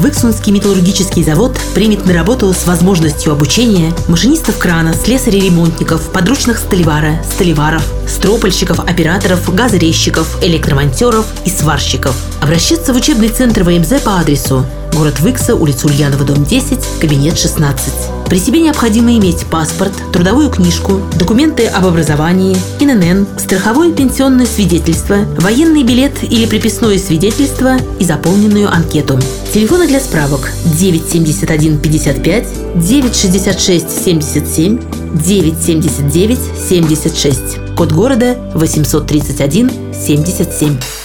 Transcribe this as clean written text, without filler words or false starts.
Выксунский металлургический завод примет на работу с возможностью обучения машинистов крана, слесарей-ремонтников, подручных столеваров, стропольщиков, операторов, газорезчиков, электромонтеров и сварщиков. Обращаться в учебный центр ВМЗ по адресу: город Выкса, улица Ульянова, дом 10, кабинет 16. При себе необходимо иметь паспорт, трудовую книжку, документы об образовании, ИНН, страховое пенсионное свидетельство, военный билет или приписное свидетельство и заполненную анкету. Телефоны для справок: 971 55, 966 77, 979 76. Код города 831 77.